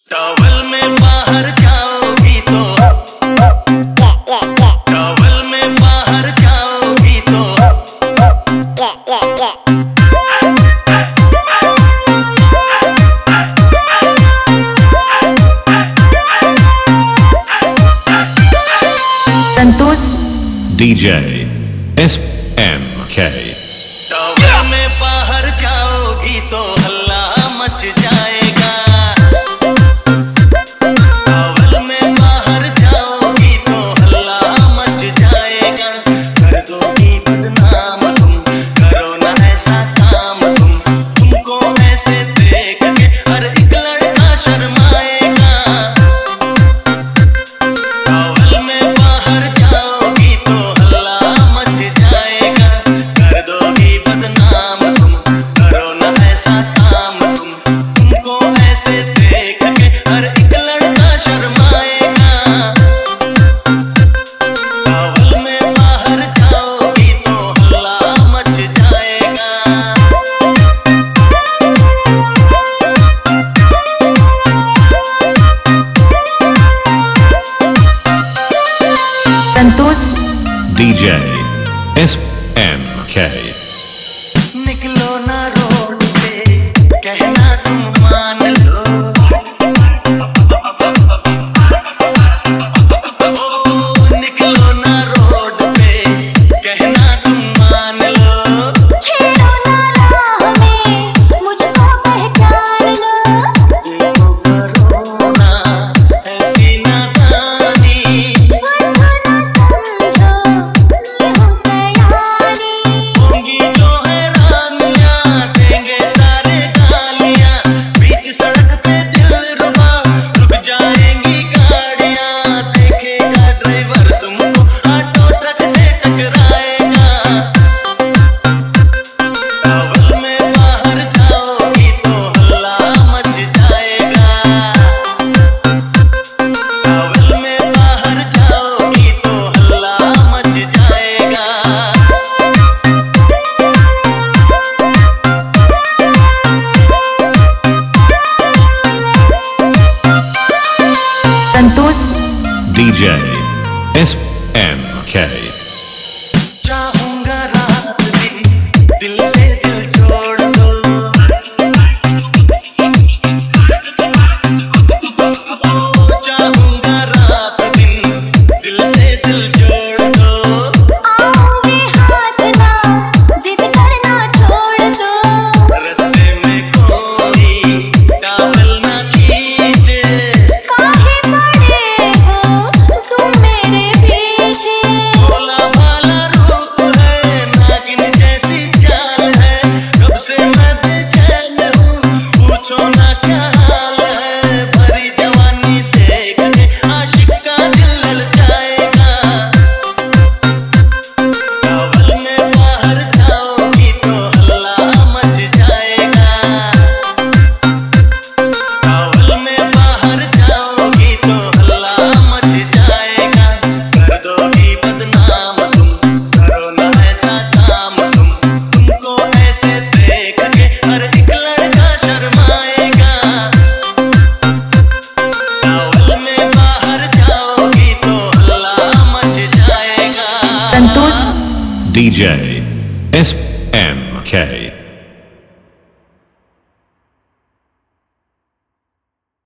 Towel में बाहर जाओगी तो टॉवल में बाहर जाओगी तो संतोष DJ SMK। टॉवल में बाहर जाओगी तो हल्ला मच जाएगा। टॉवल में बाहर जाओगी तो हल्ला मच जाएगा। कर दोगी बदनाम तुम, करो ना ऐसा काम तुम। तुमको ऐसे देख के हर एक लड़का शर्माएगा। टॉवल में बाहर जाओगी तो हल्ला मच जाएगा। कर दोगी बदनाम तुम, करो ना ऐसा काम तुम। तुमको ऐसे देख के हर एक लड़का शर्माएगा। टॉवल में बाहर जाओगी तो हल्ला मच जाएगा। संतोष DJ SMK। निकलो ना रोड पे, कहना तुम मान लो। निकलो ना रोड पे, कहना तुम मान लो। छेड़ो ना राह में, मुझको पहचान लो। देखो करो ना ऐसी नादानी। वरना समझो मैं हूँ सयानी। होंगी जो है रानियां, देंगे सारे गालियां। बीच सड़क पे दिलरुबा रुक जाएंगी गाड़ियां। देखेगा ड्राइवर तुमको ऑटो ट्रक से टकराएगा। टॉवल में बाहर जाओगी तो हल्ला मच जाएगा। टॉवल में बाहर जाओगी तो हल्ला मच जाएगा। संतोष DJ SMK। चाहूंगा रात दिन दिल से दिल छोड़ दो। चाहूंगा रात दिन दिल से दिल जोड़ दो। आओगे हाथ ना, जिद करना छोड़ दो। रास्ते में कोई टॉवल ना खींचे। काहे पड़े हो तुम मेरे पीछे। भोला भाला रूप है, नागिन जैसी चाल है। कब से मैं बेचैन हूँ, पूछो ना क्या हाल है। भरी जवानी देख के आशिक का दिल ललचाएगा। टॉवल में बाहर जाओगी तो हल्ला मच जाएगा। टॉवल में बाहर जाओगी तो हल्ला मच जाएगा। कर दोगी बदनाम तुम, करो ना ऐसा काम तुम। तुमको ऐसे देख के हर एक लड़का शर्माएगा। टॉवल में बाहर जाओगी तो हल्ला मच जाएगा। DJ SMK।